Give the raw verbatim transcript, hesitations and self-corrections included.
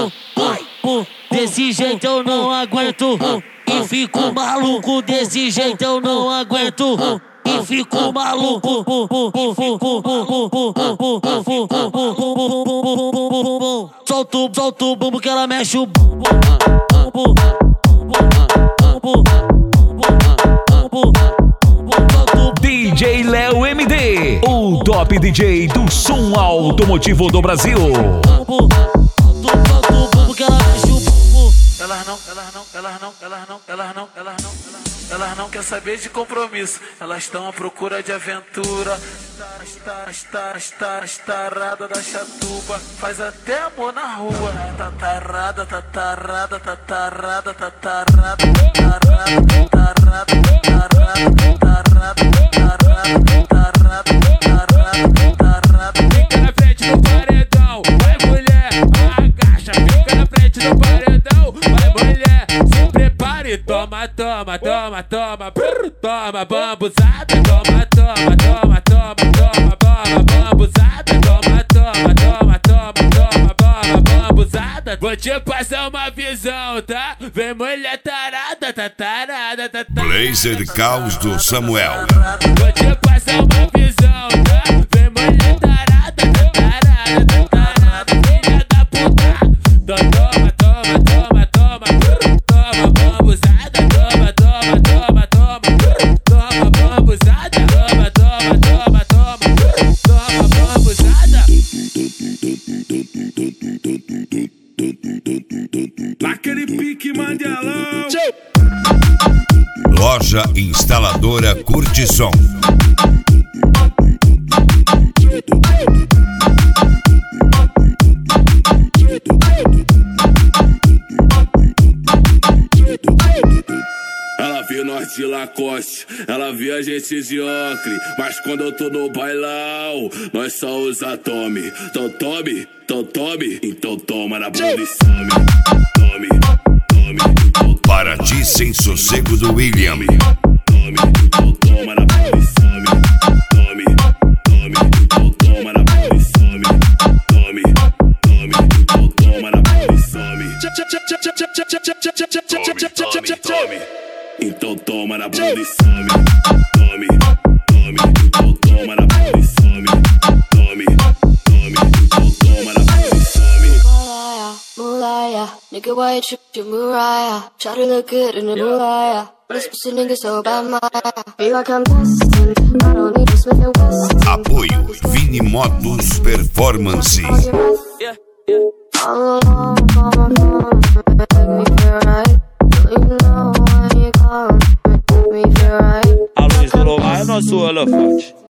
Desse jeito eu não aguento e fico maluco. Desse jeito eu não aguento e fico maluco. E fico solta o, solta o bumbo que ela mexe o bumbo. D J Léo M D, o top D J do som automotivo do Brasil. Elas não, elas não, elas não, elas não, elas não, elas não, elas não quer saber de compromisso. Elas estão à procura de aventura. Está, está, está, estarada da chatuba, faz até amor na rua. Tatarada, tatarada, tatarada, tatarada, tatarada, tatarada, tatarada, tatarada, tatarada, tatarada. Fica na frente do paredão, vai mulher, agacha. Fica na frente do paredão, vai mulher, se prepare. Toma, toma, toma, toma, brrr, toma bambuzada. Toma, toma, toma, toma, toma, toma bambuzada. Toma, toma, toma, toma, toma, toma bambuzada. Vou te passar uma visão, tá? Vem mulher tarada, tá tarada, tá tarada. Blazer Caos do Samuel. Vou te passar uma visão, tá? Vem mulher tarada, tá tarada, tá tarada. Filha da puta. Toma, toma, toma, toma, brrr, toma bambuzada. Toma, toma, toma, toma, brrr, toma bambuzada. Toma, toma, toma, toma, brrr, toma bambuzada. Aquele pique mandelão. Loja instaladora Curtição. Ela vê nós de Lacoste, ela vê a gente de Ocre, mas quando eu tô no bailão, nós só usa Tommy. Então tome, então tome, então toma na bunda e some. Tome, tome, então Para ti sem sossego do William. tome, então toma na bunda e some. Tome, tome, então toma na bunda e some. Tome, tome, então toma na bunda e some. Tome, tome, tome. Então toma na bunda e some. Tome, tome, então toma na bunda e some. Tome, tome, então toma na bunda e some. Malaya, Malaya, nigga, why you trip your Mariah? Try to look good in the Malaya. This pussy nigga so bad, Maya. Feel like I'm destined. I don't need to Smith and Wesson. Apoio Vini Motos Performance. Yeah, yeah. All alone, come on, make me feel right. Don't you know when you come, make me feel right. A luz do lugar é nosso elefante.